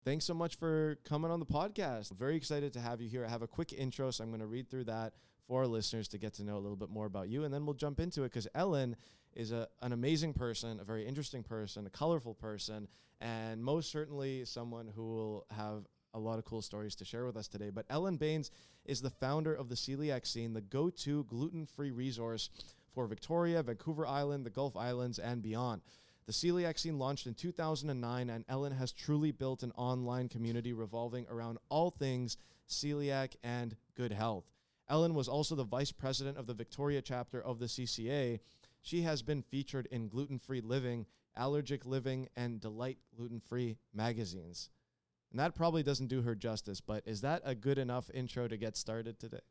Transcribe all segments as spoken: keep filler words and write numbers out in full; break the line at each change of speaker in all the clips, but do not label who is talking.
Thanks so much for coming on the podcast. Very excited to have you here. I have a quick intro, so I'm going to read through that for our listeners to get to know a little bit more about you, and then we'll jump into it because Ellen is a, an amazing person, a very interesting person, a colorful person, and most certainly someone who will have a lot of cool stories to share with us today. But Ellen Baines is the founder of the Celiac Scene, the go-to gluten-free resource for Victoria, Vancouver Island, the Gulf Islands, and beyond. The Celiac Scene launched in two thousand nine, and Ellen has truly built an online community revolving around all things celiac and good health. Ellen was also the vice president of the Victoria chapter of the C C A. She has been featured in Gluten-Free Living, Allergic Living, and Delight Gluten-Free magazines. And that probably doesn't do her justice, but is that a good enough intro to get started today?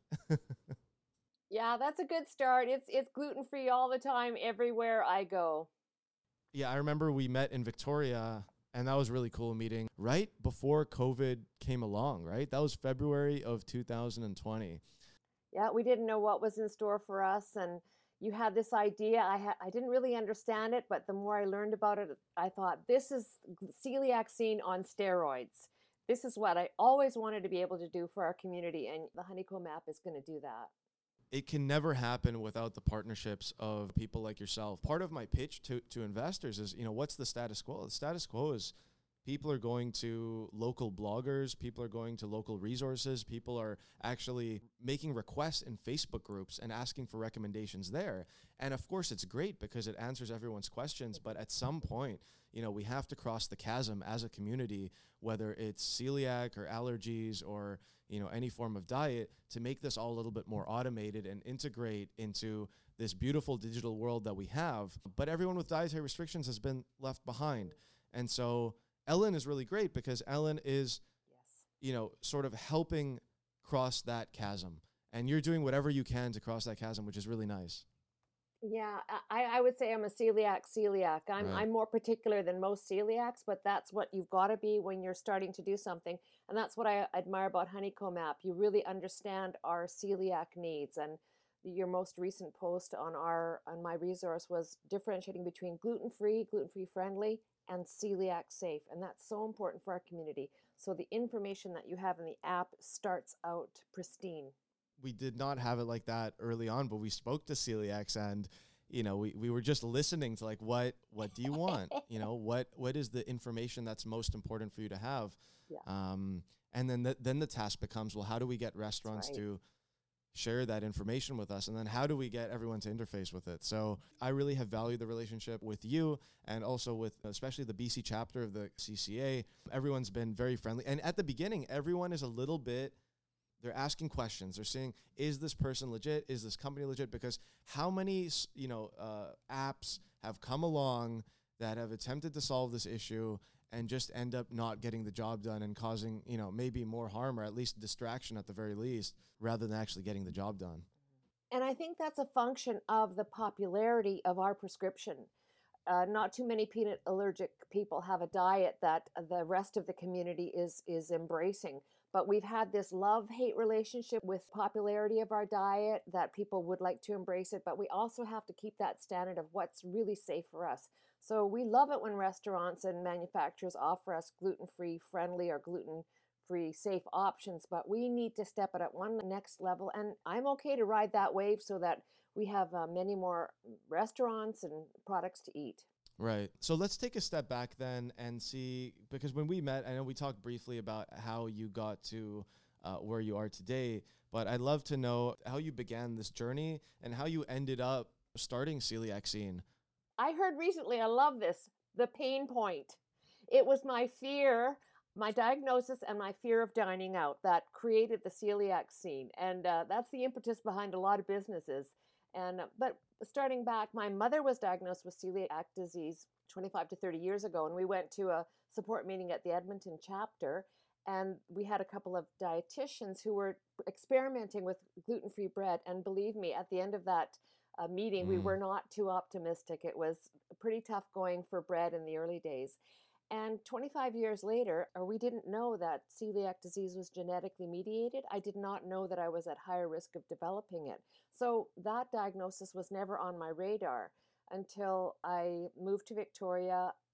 Yeah, that's a good start. It's it's gluten-free all the time, everywhere I go.
Yeah, I remember we met in Victoria, and that was a really cool meeting right before COVID came along, right? That was February of two thousand twenty.
Yeah, we didn't know what was in store for us, and you had this idea. I ha- I didn't really understand it, but the more I learned about it, I thought, this is Celiac Scene on steroids. This is what I always wanted to be able to do for our community, and the Honeycomb app is going to do that.
It can never happen without the partnerships of people like yourself. Part of my pitch to, to investors is, you know, what's the status quo? The status quo is people are going to local bloggers, people are going to local resources, people are actually making requests in Facebook groups and asking for recommendations there. And of course, it's great because it answers everyone's questions. But at some point, you know, we have to cross the chasm as a community, whether it's celiac or allergies or, you know, any form of diet, to make this all a little bit more automated and integrate into this beautiful digital world that we have. But everyone with dietary restrictions has been left behind. And so Ellen is really great because Ellen is,
Yes.
you know, sort of helping cross that chasm. And you're doing whatever you can to cross that chasm, which is really nice.
Yeah, I, I would say I'm a celiac celiac. I'm
Right.
I'm more particular than most celiacs, but that's what you've got to be when you're starting to do something. And that's what I admire about Honeycomb app. You really understand our celiac needs. And your most recent post on our on my resource was differentiating between gluten-free, gluten-free friendly, and celiac safe. And that's so important for our community. So the information that you have in the app starts out pristine.
We did not have it like that early on, but we spoke to celiacs and, you know, we, we were just listening to like, what, what do you want? You know, what, what is the information that's most important for you to have?
Yeah.
Um, and then, the, then the task becomes, well, how do we get restaurants
right.
to share that information with us? And then how do we get everyone to interface with it? So I really have valued the relationship with you and also with especially the B C chapter of the C C A. Everyone's been very friendly. And at the beginning, everyone is a little bit, they're asking questions. They're saying, is this person legit? Is this company legit? Because how many, you know, uh, apps have come along that have attempted to solve this issue and just end up not getting the job done and causing, you know, maybe more harm or at least distraction at the very least, rather than actually getting the job done.
And I think that's a function of the popularity of our prescription. Uh, not too many peanut allergic people have a diet that the rest of the community is is embracing. But we've had this love-hate relationship with popularity of our diet that people would like to embrace it, but we also have to keep that standard of what's really safe for us. So we love it when restaurants and manufacturers offer us gluten-free friendly or gluten-free safe options, but we need to step it up one next level. And I'm okay to ride that wave so that we have uh, many more restaurants and products to eat.
Right. So let's take a step back then and see, because when we met, I know we talked briefly about how you got to uh, where you are today, but I'd love to know how you began this journey and how you ended up starting Celiac Scene.
I heard recently, I love this, the pain point. It was my fear, my diagnosis and my fear of dining out that created the Celiac Scene. And uh, that's the impetus behind a lot of businesses. And but starting back, my mother was diagnosed with celiac disease twenty-five to thirty years ago, and we went to a support meeting at the Edmonton chapter, and we had a couple of dietitians who were experimenting with gluten-free bread. And believe me, at the end of that uh, meeting, we were
Mm.
not too optimistic. It was pretty tough going for bread in the early days. And twenty-five years later, or we didn't know that celiac disease was genetically mediated. I did not know that I was at higher risk of developing it. So that diagnosis was never on my radar until I moved to Victoria,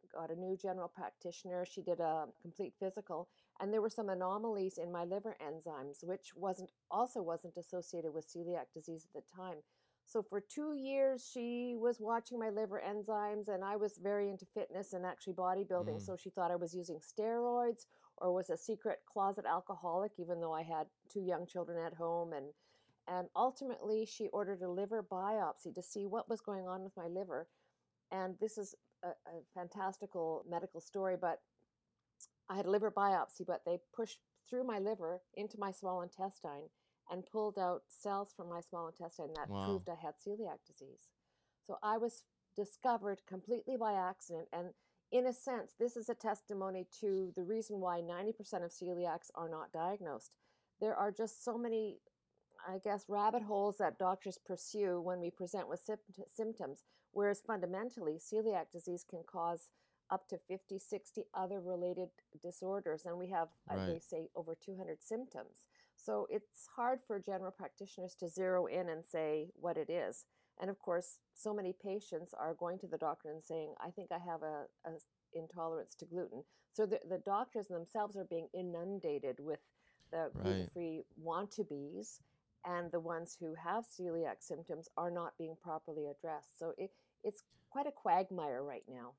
got a new general practitioner. She did a complete physical, and there were some anomalies in my liver enzymes, which wasn't also wasn't associated with celiac disease at the time. So for two years, she was watching my liver enzymes, and I was very into fitness and actually bodybuilding.
Mm.
So she thought I was using steroids or was a secret closet alcoholic, even though I had two young children at home. And and ultimately, she ordered a liver biopsy to see what was going on with my liver. And this is a, a fantastical medical story, but I had a liver biopsy, but they pushed through my liver into my small intestine and pulled out cells from my small intestine that
Wow.
proved I had celiac disease. So I was discovered completely by accident. And in a sense, this is a testimony to the reason why ninety percent of celiacs are not diagnosed. There are just so many, I guess, rabbit holes that doctors pursue when we present with sympt- symptoms, whereas fundamentally, celiac disease can cause up to fifty, sixty other related disorders. And we have, uh,
Right.
they say, over two hundred symptoms. So it's hard for general practitioners to zero in and say what it is. And of course, so many patients are going to the doctor and saying, I think I have a, a intolerance to gluten. So the, the doctors themselves are being inundated with the
Right.
gluten-free want-to-be's, and the ones who have celiac symptoms are not being properly addressed. So it, it's quite a quagmire right now.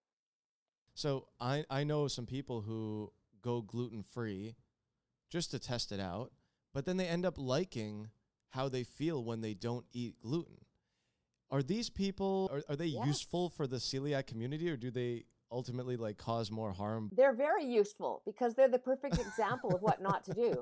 So I I know some people who go gluten free just to test it out, but then they end up liking how they feel when they don't eat gluten. Are these people are, are they useful
Yes,
for the celiac community, or do they ultimately like cause more harm?
they're very useful because they're the perfect example of what not to do,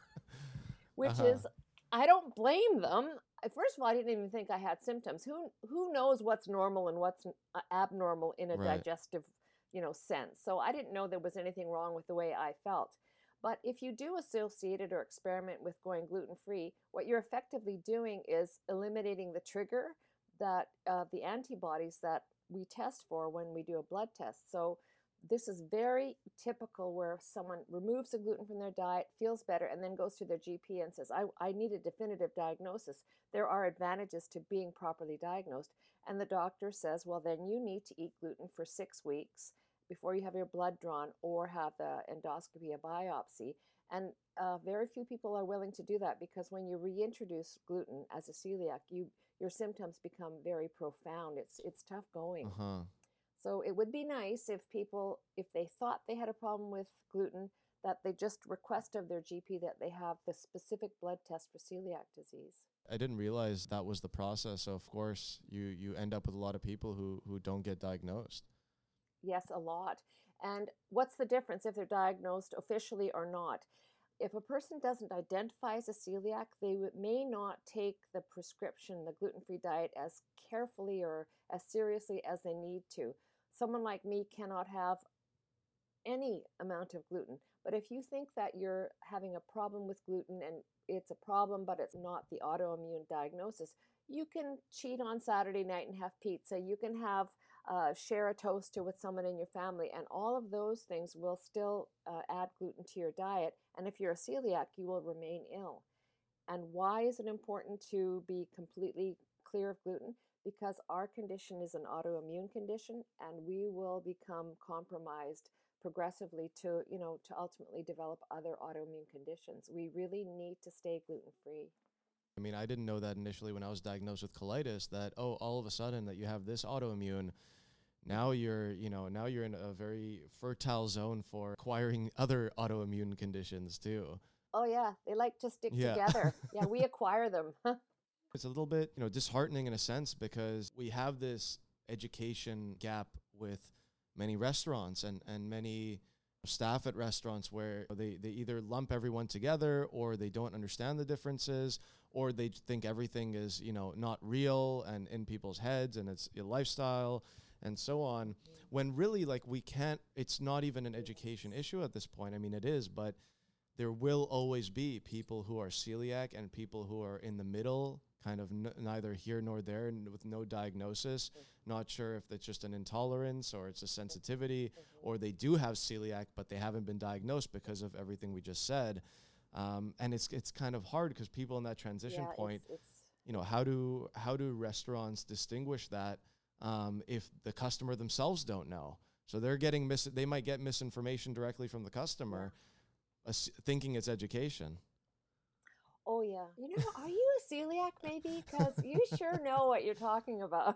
which
Uh-huh.
is I don't blame them. Uh, First of all, I didn't even think I had symptoms. Who who knows what's normal and what's n- uh, abnormal in a
Right.
digestive, you know, sense. So I didn't know there was anything wrong with the way I felt. But if you do associate it or experiment with going gluten free, what you're effectively doing is eliminating the trigger that uh, the antibodies that we test for when we do a blood test. So this is very typical where someone removes the gluten from their diet, feels better, and then goes to their G P and says, I, I need a definitive diagnosis. There are advantages to being properly diagnosed. And the doctor says, well, then you need to eat gluten for six weeks before you have your blood drawn or have the endoscopy, a biopsy. And uh, very few people are willing to do that because when you reintroduce gluten as a celiac, you your symptoms become very profound. It's it's tough going.
Uh-huh.
So it would be nice if people, if they thought they had a problem with gluten, that they just request of their G P that they have the specific blood test for celiac disease.
I didn't realize that was the process. So of course you you end up with a lot of people who who don't get diagnosed.
Yes, a lot. And what's the difference if they're diagnosed officially or not? If a person doesn't identify as a celiac, they may not take the prescription, the gluten free diet, as carefully or as seriously as they need to. Someone like me cannot have any amount of gluten. But if you think that you're having a problem with gluten and it's a problem, but it's not the autoimmune diagnosis, you can cheat on Saturday night and have pizza. You can have uh, share a toaster with someone in your family, and all of those things will still uh, add gluten to your diet. And if you're a celiac, you will remain ill. And why is it important to be completely clear of gluten? Because our condition is an autoimmune condition and we will become compromised progressively to, you know, to ultimately develop other autoimmune conditions. We really need to stay gluten free.
I mean, I didn't know that initially when I was diagnosed with colitis that, oh, all of a sudden that you have this autoimmune. Now you're, you know, now you're in a very fertile zone for acquiring other autoimmune conditions too.
Oh, yeah, they like to stick
Yeah.
together. Yeah, we acquire them.
It's a little bit, you know, disheartening in a sense because we have this education gap with many restaurants and, and many staff at restaurants where they, they either lump everyone together or they don't understand the differences or they think everything is, you know, not real and in people's heads and it's a lifestyle and so on. When really, like, we can't, it's not even an education
Yes.
issue at this point. I mean, it is, but there will always be people who are celiac and people who are in the middle, kind of n- neither here nor there, n- with no diagnosis, not sure if it's just an intolerance or it's a sensitivity, or they do have celiac, but they haven't been diagnosed because of everything we just said. Um, and it's it's kind of hard because people in that transition
Yeah,
point,
it's it's
you know, how do how do restaurants distinguish that um, if the customer themselves don't know? So they're getting mis- they might get misinformation directly from the customer,
Yeah.
ass- thinking it's education.
Oh yeah. You know, are you a celiac maybe? Because you sure know what you're talking about.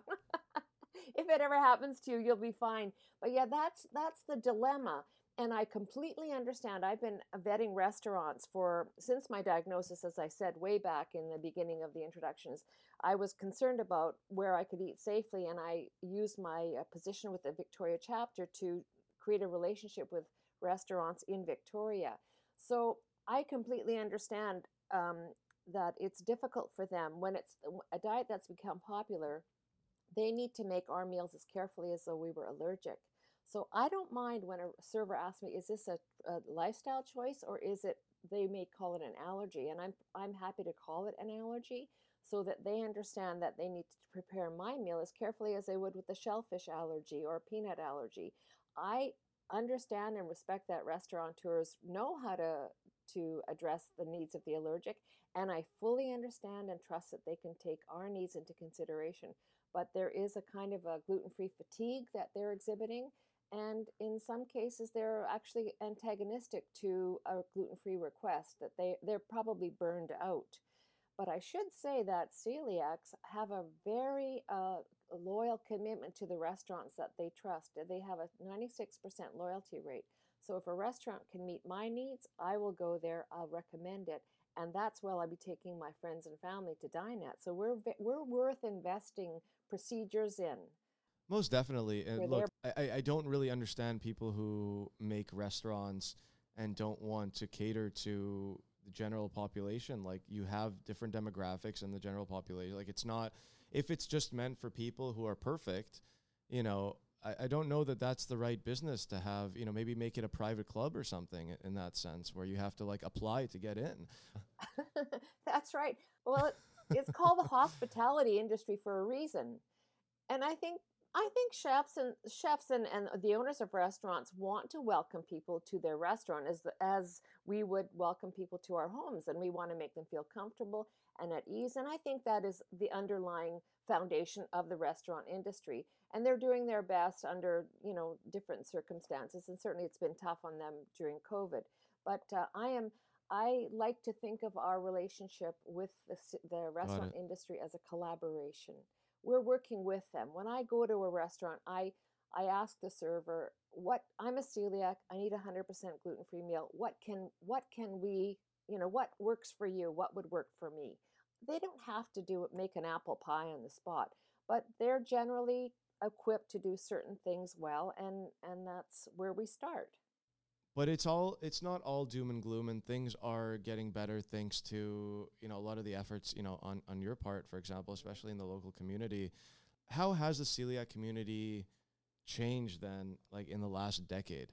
If it ever happens to you, you'll be fine. But yeah, that's that's the dilemma. And I completely understand. I've been vetting restaurants for since my diagnosis, as I said way back in the beginning of the introductions. I was concerned about where I could eat safely, and I used my uh, position with the Victoria chapter to create a relationship with restaurants in Victoria. So I completely understand um, that it's difficult for them when it's a diet that's become popular. They need to make our meals as carefully as though we were allergic. So I don't mind when a server asks me, is this a, a lifestyle choice or is it, they may call it an allergy? And I'm, I'm happy to call it an allergy so that they understand that they need to prepare my meal as carefully as they would with a shellfish allergy or a peanut allergy. I understand and respect that restaurateurs know how to, to address the needs of the allergic, and I fully understand and trust that they can take our needs into consideration. But there is a kind of a gluten-free fatigue that they're exhibiting. And in some cases, they're actually antagonistic to a gluten-free request, that they, they're probably burned out. But I should say that celiacs have a very uh, loyal commitment to the restaurants that they trust. They have a ninety-six percent loyalty rate. So if a restaurant can meet my needs, I will go there. I'll recommend it. And that's where I'll be taking my friends and family to dine at. So we're, we're worth investing procedures in.
Most definitely. And
We're
look,
there.
I, I I don't really understand people who make restaurants and don't want to cater to the general population. Like, you have different demographics in the general population. Like, it's not, if it's just meant for people who are perfect, you know, I, I don't know that that's the right business to have, you know, maybe make it a private club or something in that sense where you have to like apply to get in.
That's right. Well, it, it's called the hospitality industry for a reason. And I think I think chefs and chefs and, and the owners of restaurants want to welcome people to their restaurant as the, as we would welcome people to our homes, and we want to make them feel comfortable and at ease. And I think that is the underlying foundation of the restaurant industry. And they're doing their best under, you know, different circumstances. And certainly it's been tough on them during COVID. But uh, I am I like to think of our relationship with the, the
Got
restaurant
it.
industry as a collaboration. We're working with them. When I go to a restaurant, I I ask the server, what, I'm a celiac, I need a one hundred percent gluten-free meal. What can what can we, you know, what works for you? What would work for me? They don't have to do it, make an apple pie on the spot, but they're generally equipped to do certain things well, and and that's where we start.
But it's all it's not all doom and gloom, and things are getting better thanks to, you know, a lot of the efforts, you know, on on your part, for example, especially in the local community. How has the celiac community changed then, like in the last decade?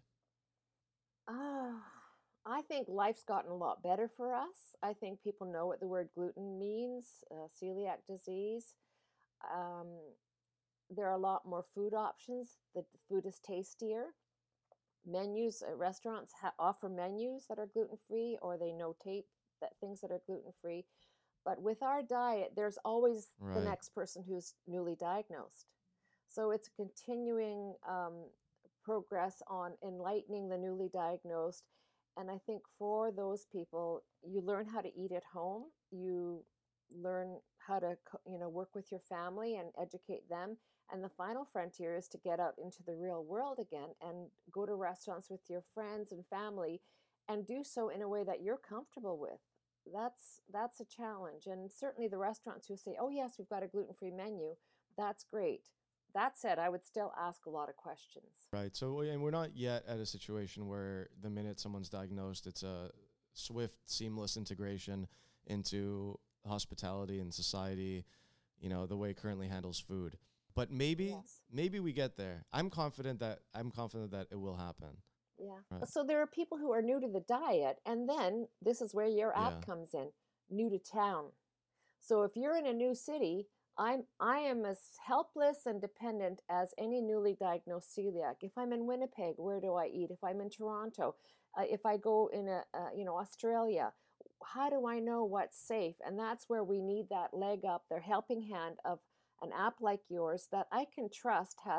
Ah, I think life's gotten a lot better for us. I think people know what the word gluten means, uh, celiac disease. Um, there are a lot more food options. The food is tastier. Menus at restaurants ha- offer menus that are gluten free, or they notate that things that are gluten free. But with our diet, there's always the
Right.
next person who's newly diagnosed. So it's a continuing um, progress on enlightening the newly diagnosed. And I think for those people, you learn how to eat at home. You learn how to, you know, work with your family and educate them. And the final frontier is to get out into the real world again and go to restaurants with your friends and family and do so in a way that you're comfortable with. That's that's a challenge. And certainly the restaurants who say, "Oh yes, we've got a gluten-free menu." That's great. That said, I would still ask a lot of questions.
Right. So, and we're not yet at a situation where the minute someone's diagnosed, it's a swift, seamless integration into hospitality and society, you know, the way it currently handles food. But maybe,
Yes.
maybe we get there. I'm confident that I'm confident that it will happen.
Yeah.
Right.
So there are people who are new to the diet, and then this is where your app
Yeah.
comes in, new to town. So if you're in a new city, I'm I am as helpless and dependent as any newly diagnosed celiac. If I'm in Winnipeg, where do I eat? If I'm in Toronto, uh, if I go in a uh, you know Australia, how do I know what's safe? And that's where we need that leg up, their helping hand of an app like yours that I can trust has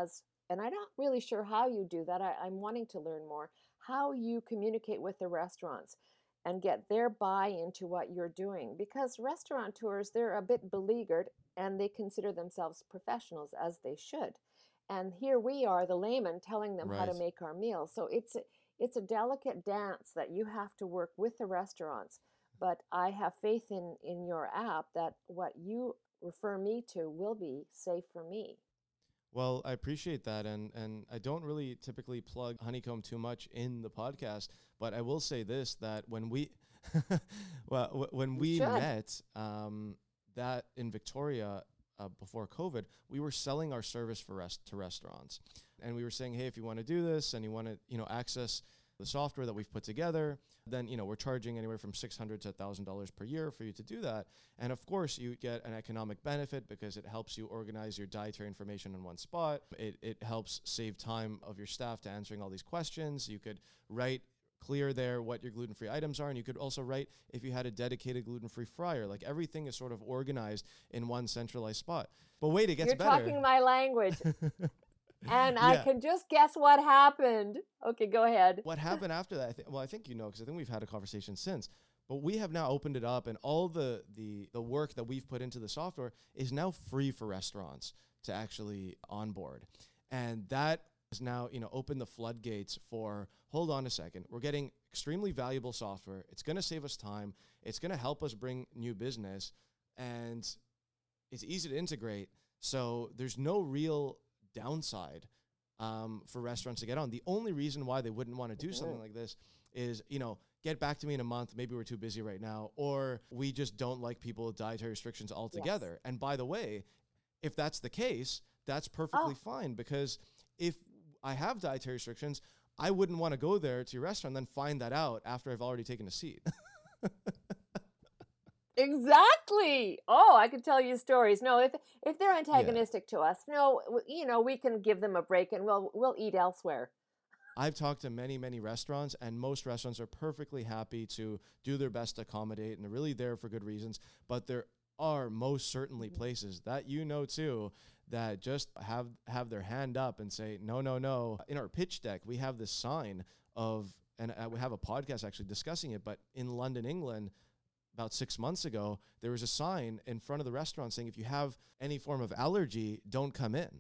and I'm not really sure how you do that. I, I'm wanting to learn more how you communicate with the restaurants and get their buy into what you're doing, because restaurateurs, they're a bit beleaguered and they consider themselves professionals, as they should. And here we are, the layman, telling them how to
Right.
make our meals. So it's a, it's a delicate dance that you have to work with the restaurants. But I have faith in in your app that what you refer me to will be safe for me.
Well, I appreciate that, and and I don't really typically plug Honeycomb too much in the podcast, but I will say this: that when we, well, w- when
You
we
should.
met, um, that in Victoria uh, before COVID, we were selling our service for rest to restaurants, and we were saying, hey, if you want to do this and you want to, you know, access the software that we've put together, then you know we're charging anywhere from six hundred to a thousand dollars per year for you to do that. And of course, you get an economic benefit because it helps you organize your dietary information in one spot. It, it helps save time of your staff to answering all these questions. You could write clear there what your gluten-free items are, and you could also write if you had a dedicated gluten-free fryer. Like everything is sort of organized in one centralized spot. But wait, it gets
You're
better.
talking my language, and I
Yeah.
can just guess what happened. Okay, go ahead.
What happened after that? I think, well, I think you know, because I think we've had a conversation since. But we have now opened it up, and all the the the work that we've put into the software is now free for restaurants to actually onboard, and that has now you know opened the floodgates for. Hold on a second, we're getting extremely valuable software. It's going to save us time. It's going to help us bring new business, and it's easy to integrate. So there's no real downside um, for restaurants to get on. The only reason why they wouldn't want to do something
Mhm.
like this is, you know, get back to me in a month. Maybe we're too busy right now, or we just don't like people with dietary restrictions
Yes.
altogether. And by the way, if that's the case, that's perfectly
Oh,
fine, because if I have dietary restrictions, I wouldn't want to go there to your restaurant and then find that out after I've already taken a seat.
exactly. Oh, I could tell you stories. No, if if they're
Yeah.
antagonistic to us, no, w- you know, we can give them a break and we'll we'll eat elsewhere.
I've talked to many, many restaurants, and most restaurants are perfectly happy to do their best to accommodate, and they're really there for good reasons. But there are most certainly
Mhm.
places that you know too that just have have their hand up and say no, no, no. In our pitch deck, we have this sign of, and uh, we have a podcast actually discussing it. But in London, England, about six months ago, there was a sign in front of the restaurant saying, if you have any form of allergy, don't come in,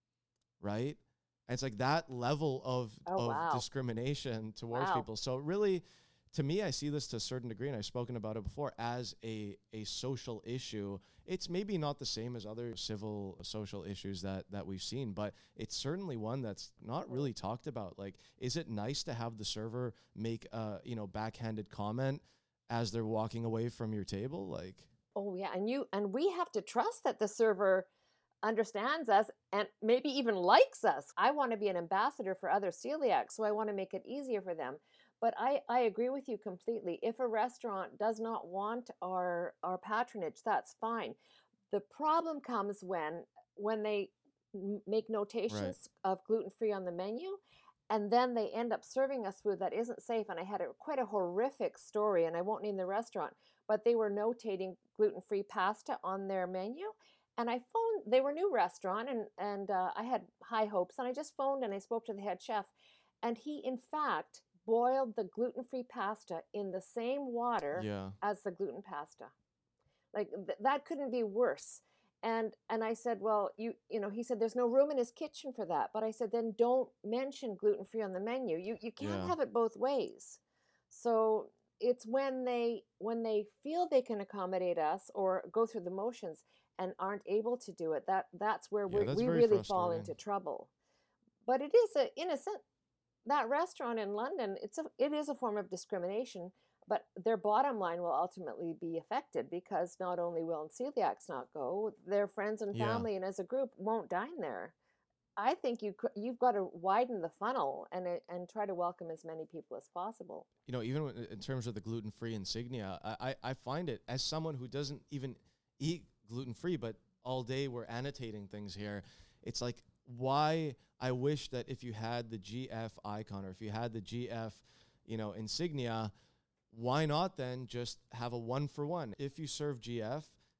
right? And it's like that level of
Oh,
of
wow.
discrimination towards
Wow.
people. So really, to me, I see this to a certain degree, and I've spoken about it before, as a a social issue. It's maybe not the same as other civil social issues that that we've seen, but it's certainly one that's not
Mhm.
really talked about. Like, is it nice to have the server make a you know backhanded comment as they're walking away from your table? Like,
Oh, yeah, and you and we have to trust that the server understands us and maybe even likes us. I want to be an ambassador for other celiacs, so I want to make it easier for them. But I, I agree with you completely. If a restaurant does not want our our patronage, that's fine. The problem comes when when they m- make
right?
notations of gluten free on the menu, and then they end up serving us food that isn't safe. And I had a, quite a horrific story, and I won't name the restaurant, but they were notating gluten free pasta on their menu. And I phoned. They were a new restaurant, and and uh, I had high hopes. And I just phoned and I spoke to the head chef, and he in fact boiled the gluten free pasta in the same water
Yeah,
as the gluten pasta. Like th- that couldn't be worse. And and I said, well, you you know, he said there's no room in his kitchen for that. But I said, then don't mention gluten free on the menu. You you can't
yeah.
have it both ways. So it's when they when they feel they can accommodate us or go through the motions and aren't able to do it, that that's where
Yeah,
we
that's
we
very
really fall
frustrating.
into trouble. But it is a innocent that restaurant in London, it's a it is a form of discrimination, but their bottom line will ultimately be affected because not only will celiacs not go, their friends and
Yeah.
family and as a group won't dine there. I think you could, you've got to widen the funnel and it- and try to welcome as many people as possible.
You know, even when- in terms of the gluten-free insignia, I, I, I find it, as someone who doesn't even eat gluten-free, but all day we're annotating things here. It's like, why I wish that if you had the G F icon, or if you had the G F, you know, insignia, why not then just have a one for one? If you serve G F,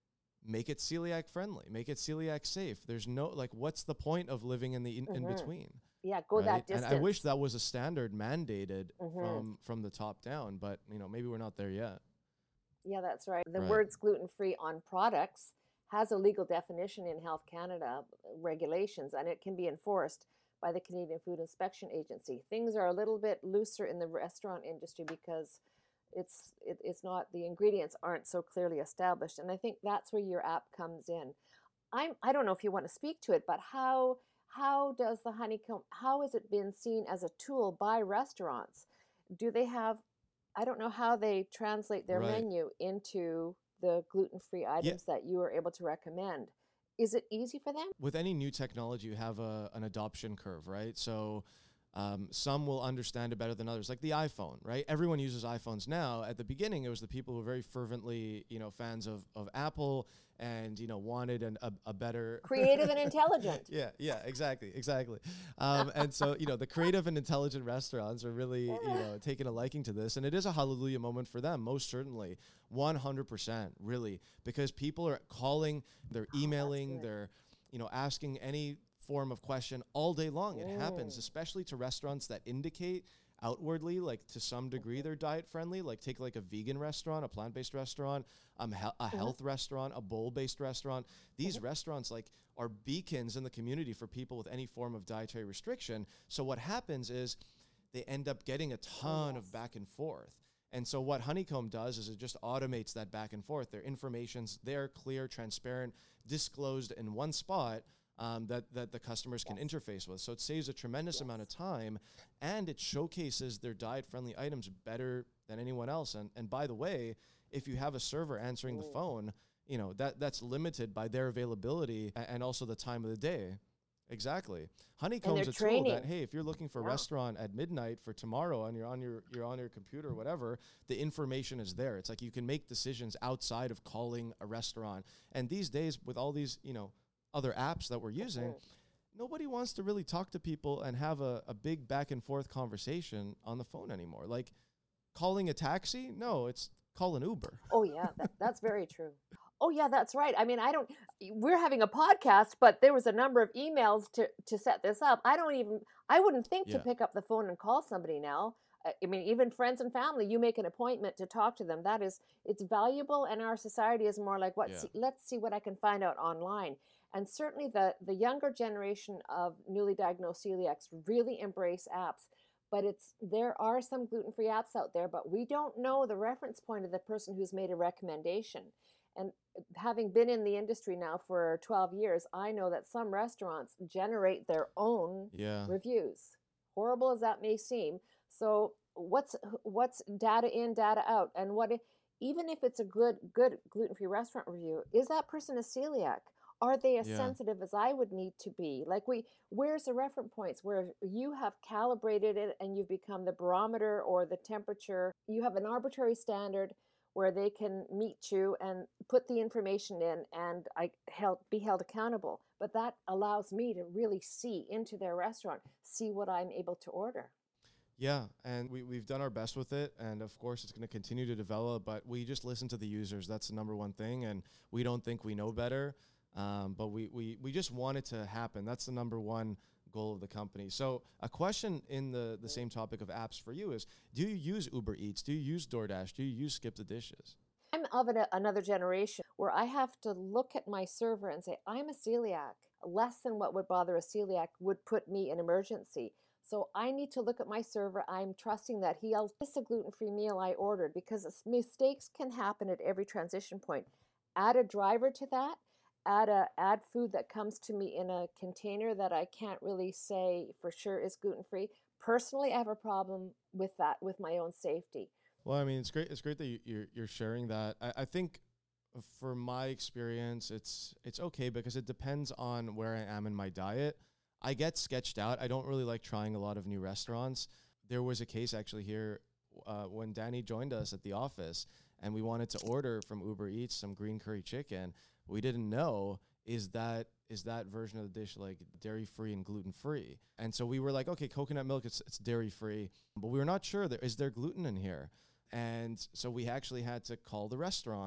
make it celiac friendly, make it celiac safe. There's no, like, what's the point of living in the in, in
Mm-hmm.
between?
Yeah, go
Right.
that
And
distance.
I wish that was a standard mandated
Mm-hmm.
from from the top down, but you know, maybe we're not there yet.
Yeah, that's right. The
Right.
words gluten-free on products has a legal definition in Health Canada regulations, and it can be enforced by the Canadian Food Inspection Agency. Things are a little bit looser in the restaurant industry because it's it, it's not, the ingredients aren't so clearly established, and I think that's where your app comes in. I'm I don't know if you want to speak to it, but how how does the honeycomb, how has it been seen as a tool by restaurants? Do they have, I don't know how they translate their
Right.
menu into the gluten-free
Yeah.
items that you are able to recommend. Is it easy for them?
With any new technology, you have a, an adoption curve, right? So um, some will understand it better than others, like the iPhone, right? Everyone uses iPhones now. At the beginning, it was the people who were very fervently, you know, fans of, of Apple and, you know, wanted an, a, a better...
Creative and intelligent.
Yeah, yeah, exactly, exactly. Um, and so, you know, the creative and intelligent restaurants are really, you know, taking a liking to this. And it is a hallelujah moment for them, most certainly. one hundred percent, really. Because people are calling, they're emailing,
good.
they're, you know, asking any form of question all day long. It happens,
Mm.
especially to restaurants that indicate outwardly, like to some degree, they're diet friendly. Like take like a vegan restaurant, a plant-based restaurant, um, he- a
Mhm.
health restaurant, a bowl-based restaurant. These
Mhm.
restaurants like are beacons in the community for people with any form of dietary restriction. So what happens is they end up getting a ton
yes.
of back and forth. And so what Honeycomb does is it just automates that back and forth. Their information's there, clear, transparent, disclosed in one spot. Um, that, that the customers can
Yes.
interface with. So it saves a tremendous
Yes.
amount of time, and it showcases their diet-friendly items better than anyone else. And, and by the way, if you have a server answering the
Mm.
phone, you know, that, that's limited by their availability a- and also the time of the day. Exactly. Honeycomb's
their
a tool that,
training.
hey, if you're looking for a
Yeah.
restaurant at midnight for tomorrow and you're on your you're on your computer or whatever, the information is there. It's like you can make decisions outside of calling a restaurant. And these days with all these, you know, other apps that we're using,
Mhm.
nobody wants to really talk to people and have a, a big back and forth conversation on the phone anymore. Like calling a taxi? No, it's call an Uber.
Oh yeah, that, that's very true. Oh yeah, that's right. I mean, I don't, we're having a podcast, but there was a number of emails to to set this up. I don't even, I wouldn't think to
Yeah.
pick up the phone and call somebody now. I I mean, even friends and family, you make an appointment to talk to them. That is, it's valuable, and our society is more like, what?
Yeah.
See, let's see what I can find out online. And certainly, the the younger generation of newly diagnosed celiacs really embrace apps. But it's, there are some gluten-free apps out there, but we don't know the reference point of the person who's made a recommendation. And having been in the industry now for twelve years, I know that some restaurants generate their own
Yeah.
reviews, horrible as that may seem. So what's what's data in, data out, and what if, even if it's a good good gluten-free restaurant review, is that person a celiac? Are they as
Yeah.
sensitive as I would need to be? Like, we, where's the reference points where you have calibrated it and you've become the barometer or the temperature? You have an arbitrary standard where they can meet you and put the information in, and I held, be held accountable. But that allows me to really see into their restaurant, see what I'm able to order.
Yeah, and we, we've done our best with it, and of course it's going to continue to develop, but we just listen to the users. That's the number one thing, and we don't think we know better, um, but we, we, we just want it to happen. That's the number one goal of the company. So a question in the, the same topic of apps for you is, do you use Uber Eats? Do you use DoorDash? Do you use Skip the Dishes?
I'm of an, another generation where I have to look at my server and say, I'm a celiac. Less than what would bother a celiac would put me in emergency. So I need to look at my server. I'm trusting that he'll miss a gluten-free meal I ordered, because mistakes can happen at every transition point. Add a driver to that. Add a add food that comes to me in a container that I can't really say for sure is gluten-free. Personally, I have a problem with that, with my own safety.
Well, I mean, it's great. It's great that you, you're you're sharing that. I, I think, for my experience, it's it's okay because it depends on where I am in my diet. I get sketched out. I don't really like trying a lot of new restaurants. There was a case actually here uh, when Danny joined us at the office, and we wanted to order from Uber Eats some green curry chicken. We didn't know, is that is that version of the dish like dairy free and gluten free? And so we were like, okay, coconut milk, it's it's dairy free, but we were not sure there is there gluten in here. And so we actually had to call the restaurant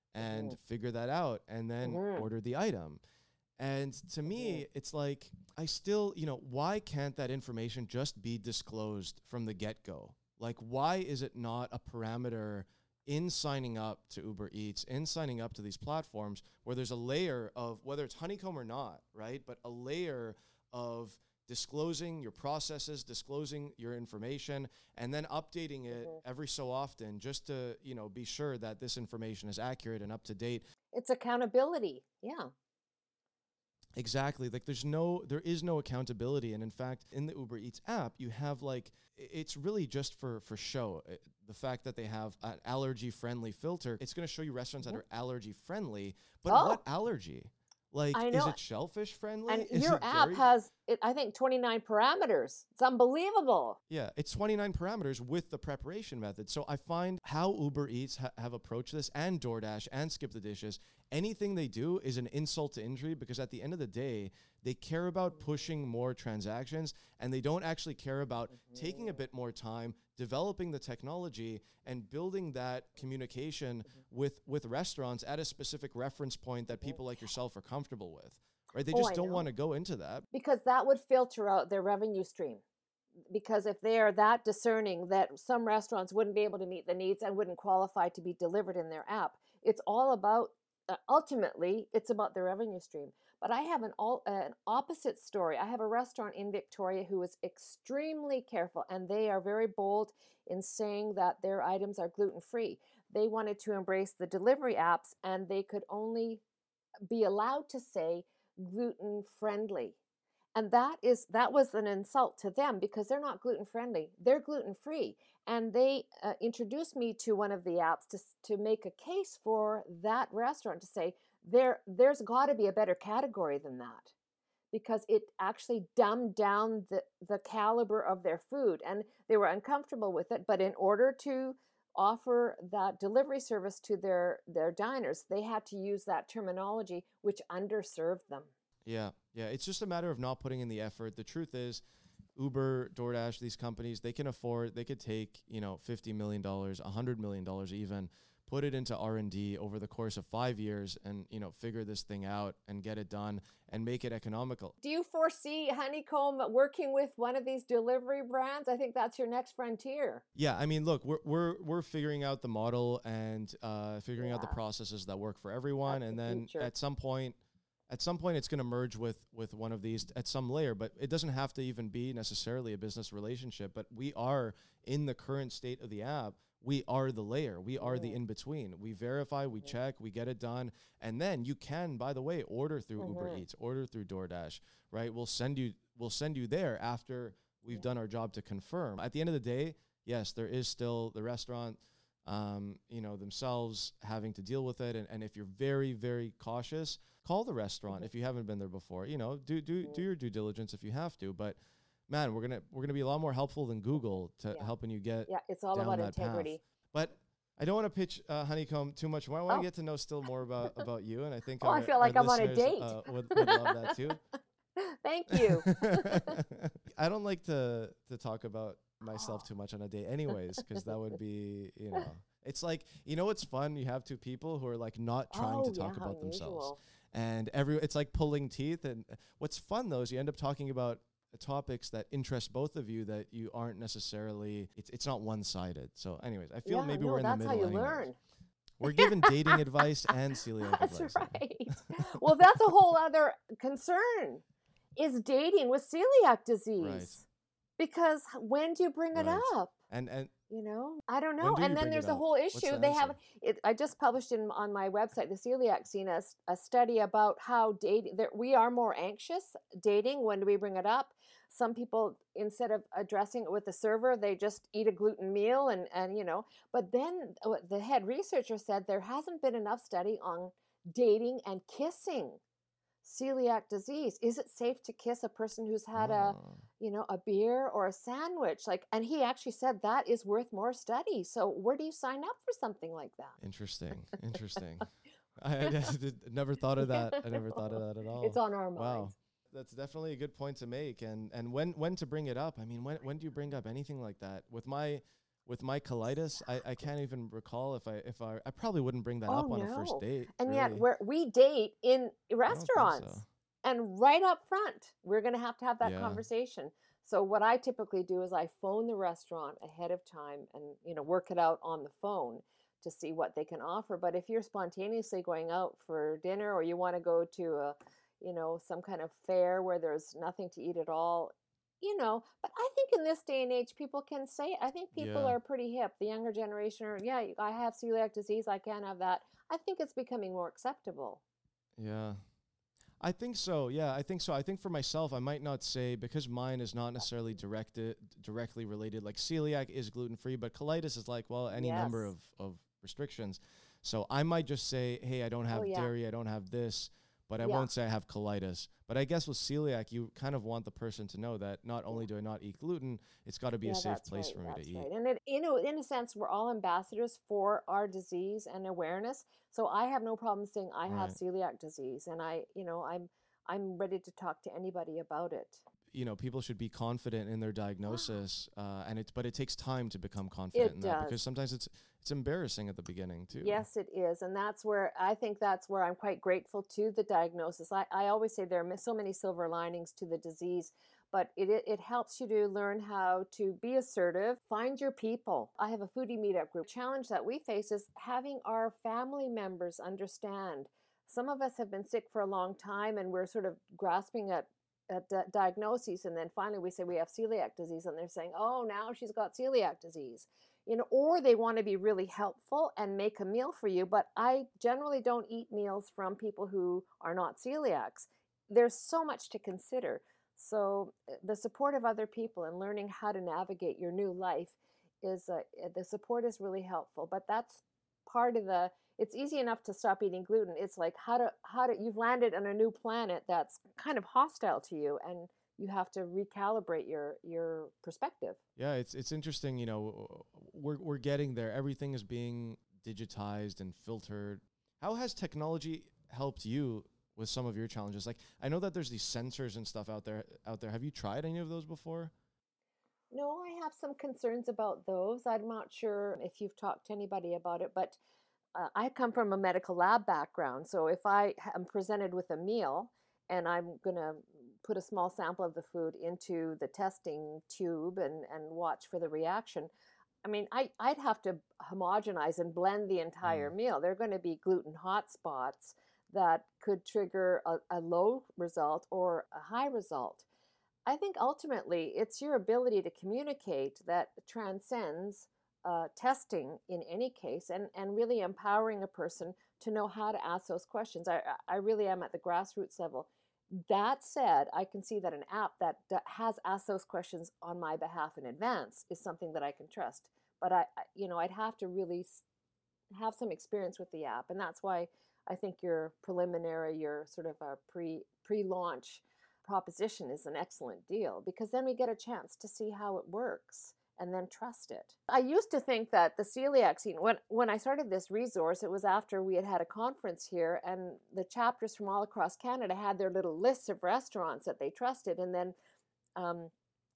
and
Mm-hmm.
figure that out and then
Mm-hmm.
order the item. And to
Mm-hmm.
me, it's like, I still, you know, why can't that information just be disclosed from the get go? Like, why is it not a parameter in signing up to Uber Eats, in signing up to these platforms where there's a layer of, whether it's honeycomb or not, right? But a layer of disclosing your processes, disclosing your information, and then updating it
Mm-hmm.
every so often just to, you know, be sure that this information is accurate and up to date.
It's accountability. Yeah.
Exactly. Like there's no, there is no accountability. And in fact, in the Uber Eats app, you have like, i- it's really just for, for show. Uh, The fact that they have an allergy friendly filter, it's going to show you restaurants that
Mm-hmm.
are allergy friendly, but what
Oh,
allergy? Like,
I
is
know.
it shellfish friendly?
And
Is
your
it
app
dairy?
has, it, I think, twenty-nine parameters. It's unbelievable.
Yeah, it's twenty-nine parameters with the preparation method. So I find how Uber Eats ha- have approached this, and DoorDash and Skip the Dishes, anything they do is an insult to injury, because at the end of the day, they care about pushing more transactions, and they don't actually care about taking a bit more time, developing the technology, and building that communication with, with restaurants at a specific reference point that people like yourself are comfortable with. Right? They
Oh,
just
I
don't want
know.
to go into that.
Because that would filter out their revenue stream. Because if they are that discerning that some restaurants wouldn't be able to meet the needs and wouldn't qualify to be delivered in their app, it's all about, uh, ultimately, it's about the revenue stream. But I have an, all, uh, an opposite story. I have a restaurant in Victoria who is extremely careful, and they are very bold in saying that their items are gluten free. They wanted to embrace the delivery apps, and they could only be allowed to say gluten friendly. And that is that was an insult to them, because they're not gluten friendly, they're gluten free. And they uh, introduced me to one of the apps to, to make a case for that restaurant, to say there there's got to be a better category than that, because it actually dumbed down the, the caliber of their food, and they were uncomfortable with it. But in order to offer that delivery service to their their diners, they had to use that terminology, which underserved them.
Yeah, yeah. It's just a matter of not putting in the effort. The truth is, Uber, DoorDash, these companies, they can afford, they could take, you know, fifty million dollars, one hundred million dollars even, put it into R and D over the course of five years and, you know, figure this thing out and get it done and make it economical.
Do you foresee Honeycomb working with one of these delivery brands? I think that's your next frontier.
Yeah, I mean, look, we're we're we're figuring out the model and uh, figuring out the
Yeah,
processes that work for everyone,
that's the
and then
future.
at some point, at some point, it's going to merge with with one of these at some layer. But it doesn't have to even be necessarily a business relationship. But we are in the current state of the app. We are the layer. We are the
Mm,
in between. We verify, we
mhm,
check, we get it done, and then you can, by the way, order through Uber
mhm,
Eats, order through DoorDash. Right? We'll send you we'll send you there after we've
yeah.
done our job to confirm. At the end of the day, yes, there is still the restaurant, um, you know, themselves having to deal with it. And, and if you're very, very cautious, call the restaurant
Mhm,
if you haven't been there before. You know, do do do
mm,
your due diligence if you have to. But man, we're gonna we're gonna be a lot more helpful than
mhm.
Google to
Yeah,
helping you get
yeah, it's all
down
about
that path.
integrity.
But I don't want to pitch uh, Honeycomb too much more. I want to
Oh,
get to know still more about about you, and I think
oh, I
our
feel
our
like I'm on a
listeners
date.
uh, would would love that too.
Thank you.
I don't like to to talk about myself
Oh,
too much on a date anyways, because that would be, you know, it's like, you know, what's fun, you have two people who are like not trying to
oh yeah,
talk
how
about themselves,
unusual.
and every it's like pulling teeth. And uh, what's fun though is you end up talking about topics that interest both of you, that you aren't necessarily, it's it's not one-sided. So anyways, I feel
Yeah,
maybe
no,
we're in the
that's how
middle
you
anyways.
learn.
We're giving dating advice and celiac
That's
advice
right.
here.
Well, that's a whole other concern, is dating with celiac
Right,
disease. Because when do you bring it
right.
up?
And and
You know, I don't
when
know.
do
And
you
then
bring it
there's a
up?
whole
What's
issue.
the
They have
answer?
it. I just published in on my website, the Celiac Scene, a, s- a study about how dating. That we are more anxious dating when we bring it up. Some people, instead of addressing it with the server, they just eat a gluten meal, and and you know. But then uh, the head researcher said there hasn't been enough study on dating and kissing celiac disease. Is it safe to kiss a person who's had a,
Oh,
you know, a beer or a sandwich? Like, and he actually said that is worth more study. So where do you sign up for something like
interesting, interesting. I, I did, never thought of
that?
that. I never thought of that at
It's
all.
on our
Wow,
minds.
that's definitely a good point to make. And and when when to bring it up? I mean, when when do you bring up anything like that? With my with my colitis, I, I can't even recall if I if I I probably wouldn't bring that
Oh
up on a first
no.
date,
And yet
really.
we're, we date in
I don't think so.
restaurants, and right up front, we're going to have to have that
Yeah.
conversation. So what I typically do is I phone the restaurant ahead of time and, you know, work it out on the phone to see what they can offer. But if you're spontaneously going out for dinner, or you want to go to a, you know, some kind of fair where there's nothing to eat at all, you know, but I think in this day and age, people can say, I think people
Yeah.
are pretty hip. The younger generation are, yeah, I have celiac disease, I can't have that. I think it's becoming more acceptable.
Yeah. I think so. Yeah, I think so. I think for myself, I might not say, because mine is not necessarily directed directly related. Like celiac is gluten free, but colitis is like, well, any number
Yes.
of of restrictions. So I might just say, hey, I don't
Oh,
have
yeah.
dairy, I don't have this, but I
Yeah.
won't say I have colitis. But I guess with celiac, you kind of want the person to know that not
Yeah.
only do I not eat gluten, it's got to be a
Yeah,
safe
that's
place
right.
for me to
That's
eat.
right. And it, you know, in a sense, we're all ambassadors for our disease and awareness. So I have no problem saying I have
Right.
celiac disease, and I, you know, I'm I'm ready to talk to anybody about it.
You know, people should be confident in their
Yeah,
diagnosis, uh, and it's but it takes time to become confident
it
in that, because
does.
sometimes it's it's embarrassing at the beginning too.
Yes, it is. And that's where I think that's where I'm quite grateful to the diagnosis. I, I always say there are so many silver linings to the disease, but it, it, it helps you to learn how to be assertive, find your people. I have a foodie meetup group. Challenge that we face is having our family members understand. Some of us have been sick for a long time, and we're sort of grasping at at di- diagnoses, and then finally we say we have celiac disease, and they're saying, oh, now she's got celiac disease, you know, or they want to be really helpful and make a meal for you. But I generally don't eat meals from people who are not celiacs. There's so much to consider. So uh, the support of other people and learning how to navigate your new life is uh, the support is really helpful. But that's part of the. It's easy enough to stop eating gluten. It's like how to how to you've landed on a new planet that's kind of hostile to you, and you have to recalibrate your your perspective.
Yeah, it's it's interesting. You know, we're we're getting there. Everything is being digitized and filtered. How has technology helped you with some of your challenges? Like, I know that there's these sensors and stuff out there out there. Have you tried any of those before?
No, I have some concerns about those. I'm not sure if you've talked to anybody about it, but uh, I come from a medical lab background. So if I am presented with a meal and I'm going to put a small sample of the food into the testing tube and, and watch for the reaction, I mean, I, I'd have to homogenize and blend the entire
Mm.
meal. There are going to be gluten hotspots that could trigger a, a low result or a high result. I think ultimately it's your ability to communicate that transcends uh, testing in any case, and, and really empowering a person to know how to ask those questions. I, I really am at the grassroots level. That said, I can see that an app that, that has asked those questions on my behalf in advance is something that I can trust. But I, you know, I'd have to really have some experience with the app, and that's why I think your preliminary, your sort of a pre pre launch proposition is an excellent deal, because then we get a chance to see how it works and then trust it. I used to think that the celiac scene, when when I started this resource, it was after we had had a conference here, and the chapters from all across Canada had their little lists of restaurants that they trusted, and then um,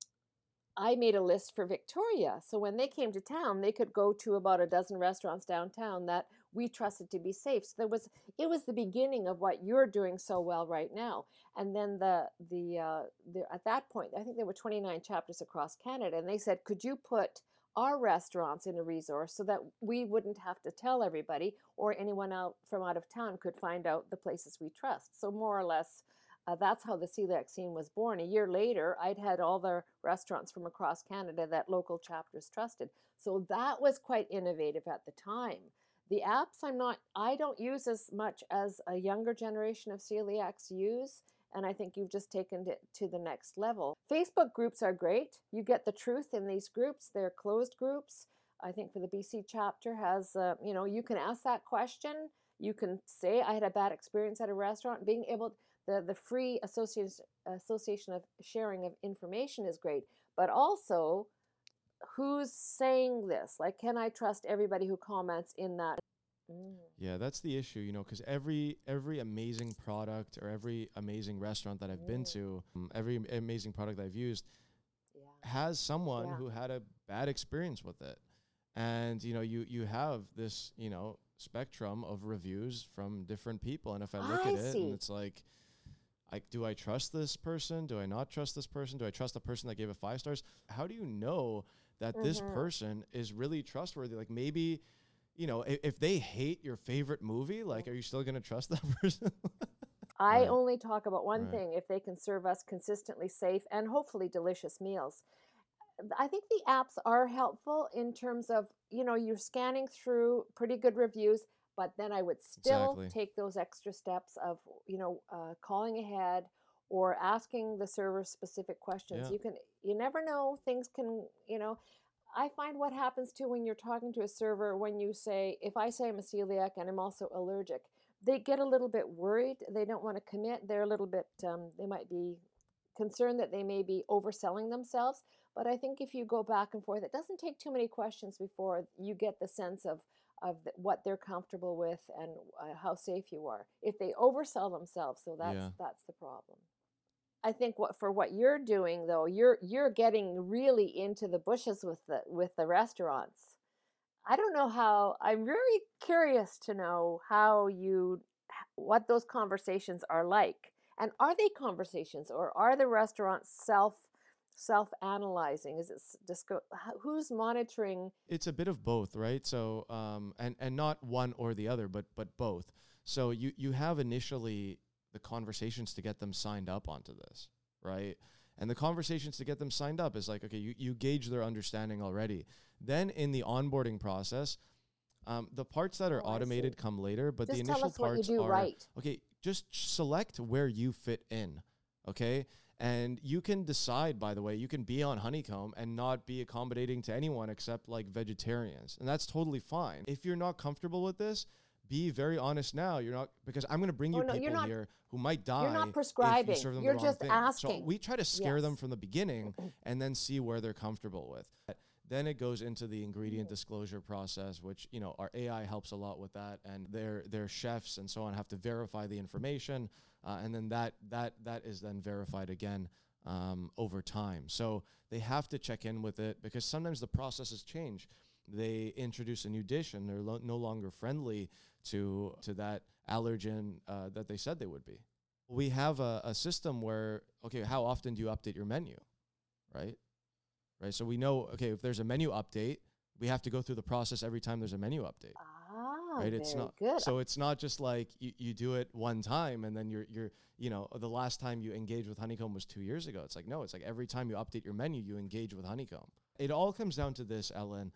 I made a list for Victoria. So when they came to town, they could go to about a dozen restaurants downtown that we trusted to be safe. So there was it was the beginning of what you're doing so well right now. And then the the, uh, the at that point, I think there were twenty-nine chapters across Canada, and they said, could you put our restaurants in a resource so that we wouldn't have to tell everybody, or anyone out from out of town could find out the places we trust. So more or less, uh, that's how the celiac scene was born. A year later, I'd had all the restaurants from across Canada that local chapters trusted. So that was quite innovative at the time. The apps I'm not, I don't use as much as a younger generation of celiacs use. And I think you've just taken it to the next level. Facebook groups are great. You get the truth in these groups. They're closed groups. I think for the B C chapter has, uh, you know, you can ask that question. You can say, I had a bad experience at a restaurant. Being able, the, the free association, association of sharing of information is great, but also who's saying this? Like, can I trust everybody who comments in that? Mm,
Yeah, that's the issue, you know, because every every amazing product or every amazing restaurant that I've been
mm,
to, um, every am- amazing product that I've used
yeah,
has someone
yeah,
who had a bad experience with it. And, you know, you, you have this, you know, spectrum of reviews from different people. And if I look
I
at it and
see.
it's like, I, do I trust this person? Do I not trust this person? Do I trust the person that gave it five stars? How do you know that this
Mm-hmm.
person is really trustworthy? Like maybe, you know, if, if they hate your favorite movie, like, are you still going to trust that person?
I
Right.
only talk about one
Right.
thing: if they can serve us consistently safe and hopefully delicious meals. I think the apps are helpful in terms of, you know, you're scanning through pretty good reviews, but then I would still
Exactly.
take those extra steps of, you know, uh, calling ahead or asking the server specific questions.
Yeah.
You can, you never know, things can, you know, I find what happens too when you're talking to a server, when you say, if I say I'm a celiac and I'm also allergic, they get a little bit worried. They don't want to commit. They're a little bit, um, they might be concerned that they may be overselling themselves. But I think if you go back and forth, it doesn't take too many questions before you get the sense of of the, what they're comfortable with and uh, how safe you are. If they oversell themselves, so that's
Yeah.
that's the problem. I think what for what you're doing though, you're you're getting really into the bushes with the with the restaurants. I don't know how. I'm very curious to know how you what those conversations are like. And are they conversations or are the restaurants self self analyzing? Is it disco, who's monitoring?
It's a bit of both, right? So, um, and and not one or the other, but but both. So you you have initially the conversations to get them signed up onto this, right? And the conversations to get them signed up is like, okay, you, you gauge their understanding already. Then in the onboarding process, um, the parts that are
Oh, I see.
automated come later, but the
Just tell
initial
us what you
parts
do
are,
right.
okay, just select where you fit in, okay? And you can decide, by the way, you can be on Honeycomb and not be accommodating to anyone except like vegetarians. And that's totally fine. If you're not comfortable with this, be very honest now. You're not, because I'm going to bring
Oh
you
no, you're
people
not
here who might
you're
die
not
if you
prescribing.
serve them
You're
the wrong
just
thing. So
asking.
we try to scare
Yes.
them from the beginning and then see where they're comfortable with. Then it goes into the ingredient disclosure process, which, you know, our A I helps a lot with that, and their their chefs and so on have to verify the information, uh, and then that that that is then verified again um, over time. So they have to check in with it because sometimes the processes change. They introduce a new dish and they're lo- no longer friendly to to that allergen uh, that they said they would be. We have a, a system where, okay, how often do you update your menu, right? Right. So we know, okay, if there's a menu update, we have to go through the process every time there's a menu update.
Ah,
Right. It's
very
not,
good.
so it's not just like you, you do it one time and then you're, you're, you know, the last time you engaged with Honeycomb was two years ago. It's like, no, it's like every time you update your menu, you engage with Honeycomb. It all comes down to this, Ellen.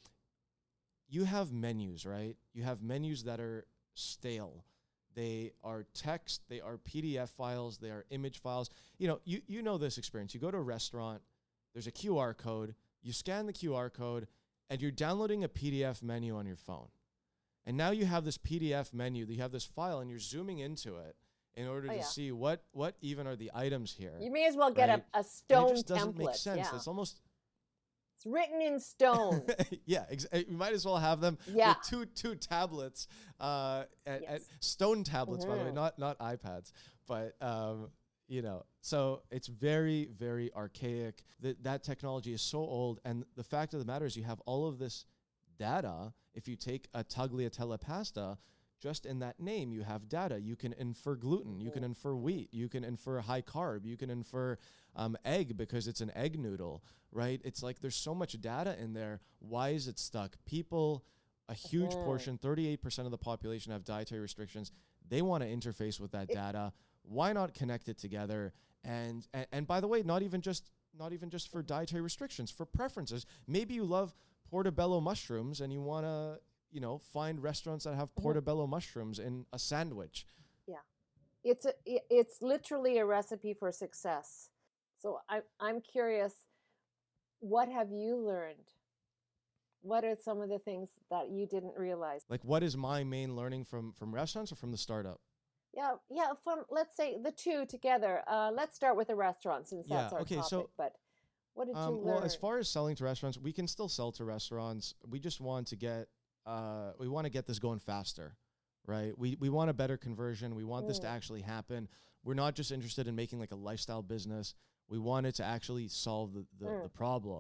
You have menus, right? You have menus that are stale. They are text, they are P D F files, they are image files. You know, you, you know this experience. You go to a restaurant, there's a Q R code, you scan the Q R code, and you're downloading a P D F menu on your phone. And now you have this P D F menu, you have this file, and you're zooming into it in order
Oh,
to
yeah.
see what what even are the items here.
You may as well get
right?
a, a
And it
stone
just doesn't
template.
make sense.
Yeah.
It's almost
It's written in stone.
yeah, ex- uh, you might as well have them
Yeah.
with two two tablets, uh, and, and
Yes.
stone tablets, by the way,
Mhm.
not not iPads, but um, you know, so it's very very archaic. That that technology is so old, and the fact of the matter is, you have all of this data. If you take a tagliatelle pasta, just in that name, you have data. You can infer gluten, you can infer wheat, you can infer high carb, you can infer um, egg because it's an egg noodle, right? It's like there's so much data in there. Why is it stuck? People, a huge
Mhm.
portion, thirty-eight percent of the population have dietary restrictions. They want to interface with that
It-
data. Why not connect it together? And, and and by the way, not even just not even just for dietary restrictions, for preferences. Maybe you love portobello mushrooms and you want to, you know, find restaurants that have
Mhm.
portobello mushrooms in a sandwich.
Yeah. It's a, i- it's literally a recipe for success. So I I'm curious, what have you learned? What are some of the things that you didn't realize?
Like, what is my main learning from from restaurants or from the startup?
Yeah, yeah, from let's say the two together. Uh, let's start with the restaurant since
Yeah.
that's our
Okay.
topic.
So,
But what did you
um,
learn?
well, as far as selling to restaurants, we can still sell to restaurants. We just want to get, uh, we want to get this going faster, right? We we want a better conversion. We want this to
Mm.
actually happen. We're not just interested in making like a lifestyle business. We want it to actually solve the the,
Mm.
the problem.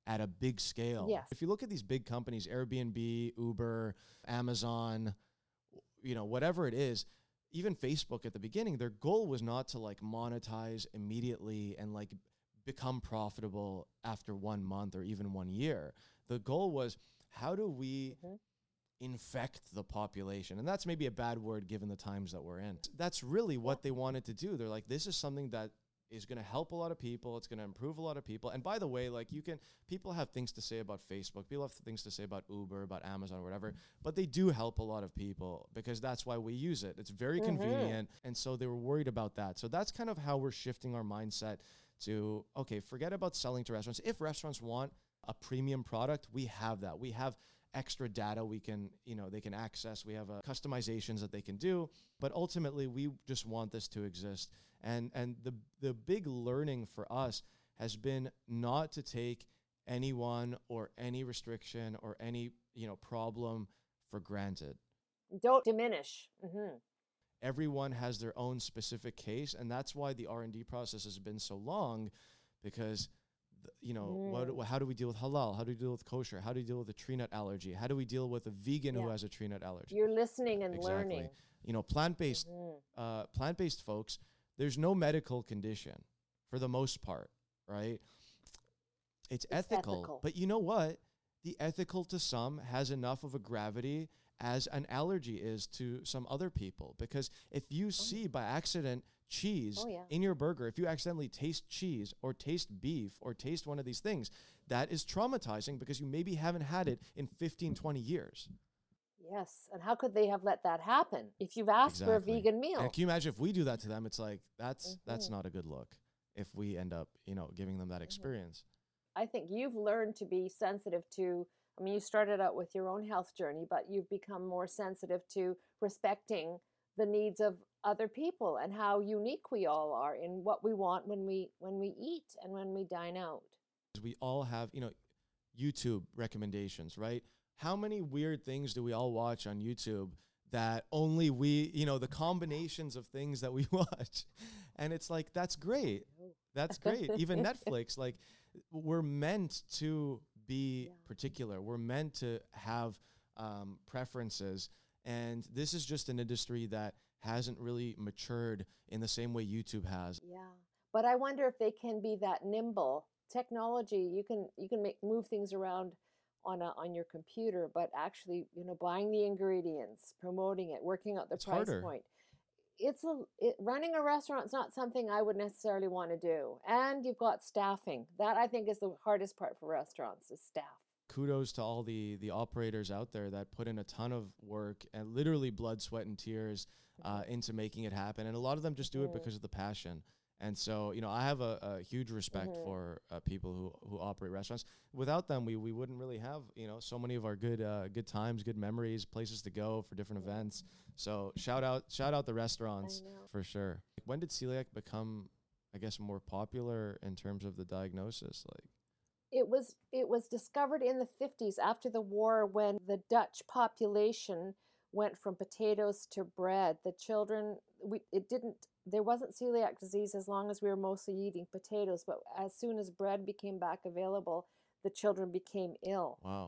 at a big scale.
Yes.
If you look at these big companies, Airbnb, Uber, Amazon, you know, whatever it is, even Facebook at the beginning, their goal was not to like monetize immediately and like become profitable after one month or even one year. The goal was, how do we mm-hmm. infect the population? And that's maybe a bad word given the times that we're in. That's really what they wanted to do. They're like, this is something that is going to help a lot of people. It's going to improve a lot of people. And by the way, like you can, people have things to say about Facebook. People have things to say about Uber, about Amazon, whatever, but they do help a lot of people because that's why we use it. It's very mm-hmm. convenient. And so they were worried about that. So that's kind of how we're shifting our mindset to, okay, forget about selling to restaurants. If restaurants want a premium product, we have that. We have extra data we can, you know, they can access. We have uh, customizations that they can do, but ultimately we just want this to exist. And and the the big learning for us has been not to take anyone or any restriction or any, you know, problem for granted.
Don't diminish. Mm-hmm.
Everyone has their own specific case, and that's why the R and D process has been so long, because you know, mm. what, how do we deal with halal? How do we deal with kosher? How do we deal with a tree nut allergy? How do we deal with a vegan yeah. who has a tree nut allergy?
You're listening and
exactly.
learning.
You know, plant-based, mm-hmm. uh, plant-based folks, there's no medical condition for the most part, right? It's, it's ethical, ethical, but you know what? The ethical to some has enough of a gravity as an allergy is to some other people. Because if you oh. see by accident cheese oh, yeah. in your burger, if you accidentally taste cheese or taste beef or taste one of these things, that is traumatizing because you maybe haven't had it in fifteen, twenty years.
Yes. And how could they have let that happen if you've asked exactly. for a vegan meal?
And can you imagine if we do that to them? It's like, that's mm-hmm. that's not a good look if we end up, you know, giving them that experience.
I think you've learned to be sensitive to, I mean, you started out with your own health journey, but you've become more sensitive to respecting the needs of other people and how unique we all are in what we want when we when we eat and when we dine out.
We all have, you know, YouTube recommendations, right? How many weird things do we all watch on YouTube that only we, you know, the combinations of things that we watch? And it's like, that's great. That's great. Even Netflix, like, we're meant to be yeah. particular. We're meant to have um, preferences. And this is just an industry that hasn't really matured in the same way YouTube has.
Yeah. But I wonder if they can be that nimble. Technology, you can you can make move things around on a, on your computer, but actually, you know, buying the ingredients, promoting it, working out the
it's
price
harder.
point. It's a it, running a restaurant is not something I would necessarily want to do. And you've got staffing. That I think is the hardest part for restaurants is staff.
Kudos to all the the operators out there that put in a ton of work and literally blood, sweat, and tears uh, into making it happen. And a lot of them just do mm-hmm. it because of the passion. And so, you know, I have a, a huge respect mm-hmm. for uh, people who, who operate restaurants. Without them, we, we wouldn't really have, you know, so many of our good uh, good times, good memories, places to go for different mm-hmm. events. So shout out shout out the restaurants for sure. When did celiac become, I guess, more popular in terms of the diagnosis? Like,
It was it was discovered in the fifties after the war when the Dutch population went from potatoes to bread. The children, we it didn't, there wasn't celiac disease as long as we were mostly eating potatoes, but as soon as bread became back available, the children became ill.
Wow.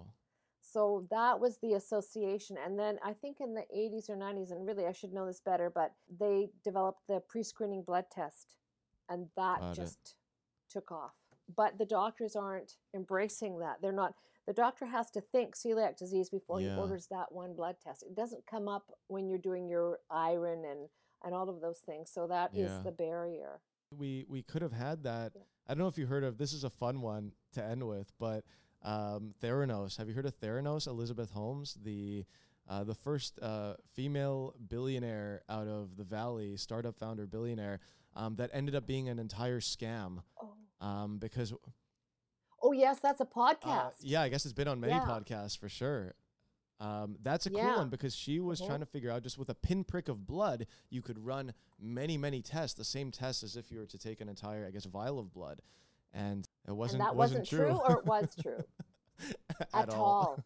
So that was the association. And then I think in the eighties or nineties, and really I should know this better, but they developed the pre-screening blood test, and that
Got
just
it.
took off. But the doctors aren't embracing that. They're not, the doctor has to think celiac disease before yeah. he orders that one blood test. It doesn't come up when you're doing your iron and, and all of those things. So that yeah. is the barrier.
We we could have had that. Yeah. I don't know if you heard of, this is a fun one to end with, but um, Theranos. Have you heard of Theranos? Elizabeth Holmes, the uh, the first uh, female billionaire out of the Valley, startup founder billionaire, um, that ended up being an entire scam.
Oh.
Um, because
oh yes, that's a podcast.
Uh, yeah, I guess it's been on many yeah. podcasts for sure. Um, that's a yeah. cool one because she was mm-hmm. trying to figure out, just with a pinprick of blood, you could run many, many tests, the same tests as if you were to take an entire, I guess, vial of blood, and it wasn't.
And that
wasn't,
wasn't true. true, or it was true
at,
at
all.
all.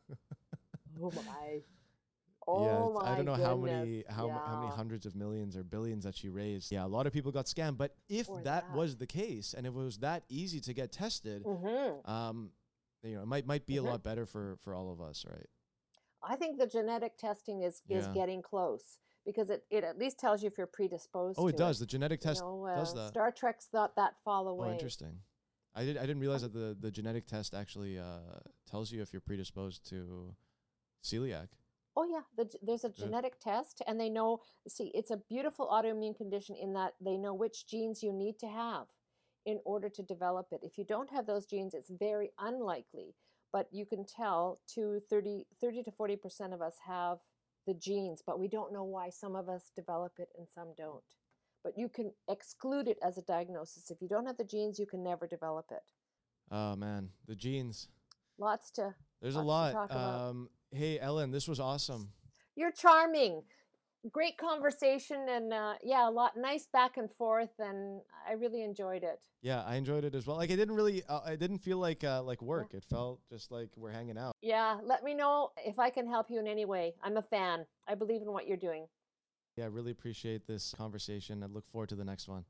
Oh my. Oh
yeah,
my
I don't know
goodness.
how many how,
yeah.
m- how many hundreds of millions or billions that she raised. Yeah, a lot of people got scammed. But if that,
that
was the case, and if it was that easy to get tested,
mm-hmm.
um, you know, it might might be a
Mhm.
lot better for for all of us, right?
I think the genetic testing is is
Yeah.
getting close because it, it at least tells you if you're predisposed
Oh, it
to it.
does. The genetic
You
test
know,
does
uh,
that.
Star Trek's not that far
Oh,
away.
interesting. I did I didn't realize
Um,
that the the genetic test actually uh tells you if you're predisposed to celiac.
oh yeah, the, g- there's a
Yeah.
genetic test, and they know. See, it's a beautiful autoimmune condition in that they know which genes you need to have in order to develop it. If you don't have those genes, it's very unlikely. But you can tell to thirty, thirty to forty percent of us have the genes, but we don't know why some of us develop it and some don't. But you can exclude it as a diagnosis. If you don't have the genes, you can never develop it.
Oh man, the genes.
Lots to
There's a
lots to
lot.
talk about.
Um, hey Ellen, this was awesome.
You're charming. Great conversation, and uh, yeah, a lot nice back and forth, and I really enjoyed it.
Yeah, I enjoyed it as well. Like I didn't really, uh, I didn't feel like uh, like
Yeah.
work. It felt just like we're hanging out.
Yeah, let me know if I can help you in any way. I'm a fan. I believe in what you're doing.
Yeah, I really appreciate this conversation. I look forward to the next one.